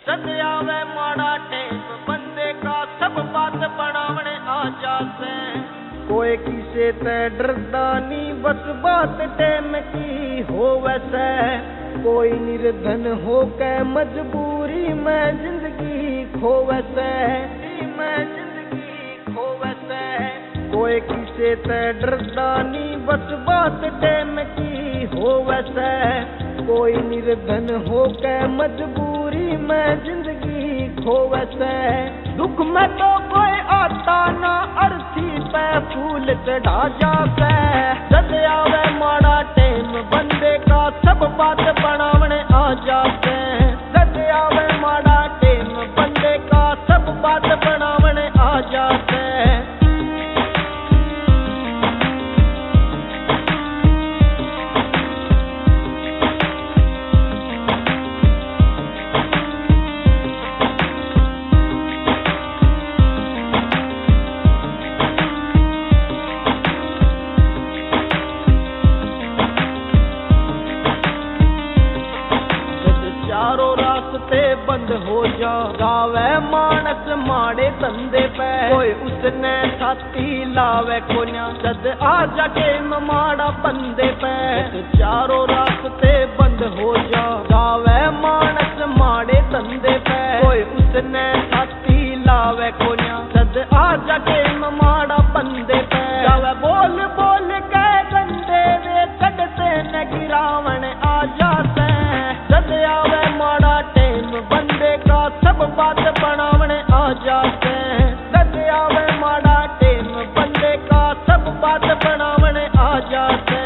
सदया वे माड़ा टेम बंदे का सब बात बनावने आ जाते। कोई किसे ते डरदा नी बस बात टेम की हो वैसे। कोई निर्धन हो के मजबूरी में जिंदगी खो वैसे। मैं जिंदगी खो वैसे। कोई किसे ते डरदा नी बस बात टेम की हो वैसे। कोई निर्धन हो के मजबूरी में जिंदगी खो वैसे। दुख में तो कोई आता ना अर्थी पे फूल चढ़ा जाते। सदया वे माड़ा टेम बंदे का सब बात बनावने आ जाते। सदया वे माड़ा टेम बंदे का सब बात बनावने आ जाते। चारों रास्ते बंद हो जा गावे मानस माड़े धंधे पे। कोई उसने छाती लावे कोन्या सद आ जाके माड़ा बंदे पे। चारों रास्ते बंद हो जा गावे मानस माड़े धंधे पे। कोई उसने छाती लावे कोन्या सद आ जाके माड़ा बंदे पे। गावे बोल बोल के गंदे वे कटते न गिरावण आ जाते। सदया वे माड़ा टेम बंदे का सब बात बनावने आ जाते। सदया वे माड़ा टेम बंदे का सब बात बनावने आ जाते।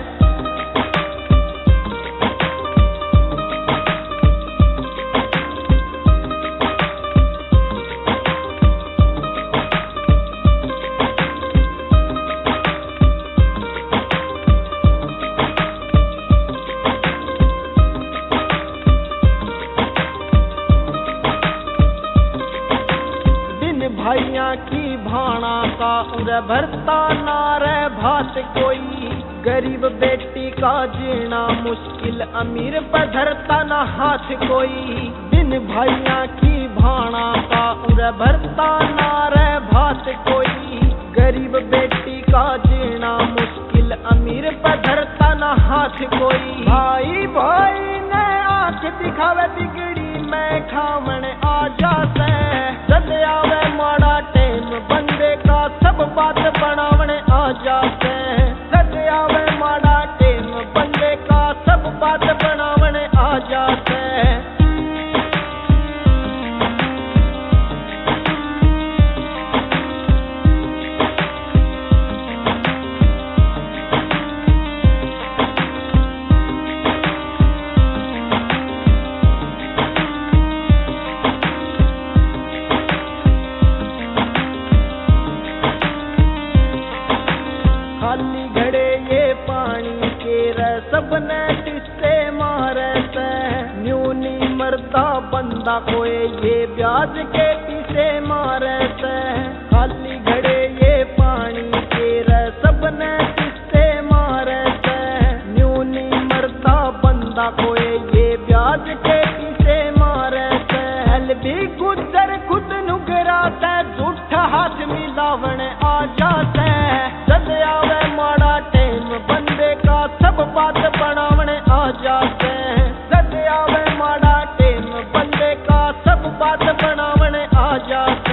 भाइया की भाणा का उरे भरता नारे भात कोई। गरीब बेटी का जीना मुश्किल अमीर पर धरता न हाथ कोई। दिन भाइया की भाणा का उरे भरता नारे भात कोई। गरीब बेटी का जीना मुश्किल अमीर पर धरता न हाथ कोई। भाई भाई ने आंख दिखावे बिगड़ी मैं खावण आ जाते। सदया वे माड़ा टेम बंदे का सब बात बनावने आ जाते। सदया वे माड़ा टेम बंदे का सब बात बनावने आ जाते। खाली घड़े ये पानी के सबने किस्से मारे से। न्यूनी मरता बंदा कोई ये ब्याज के किसे मारे से। खाली घड़े ये पानी के सबने किस्से मारे से। न्यूनी मरता बंदा कोई ये ब्याज के किसे मारे से। हल भी गुजर खुद नुगराता झूठा हाथ मिलावण आ जाते। सदया वे माड़ा टेम बंदे का सब बात बनावने आ जाते। सदया वे माड़ा टेम बंदे का सब बात बनावने आ जाते।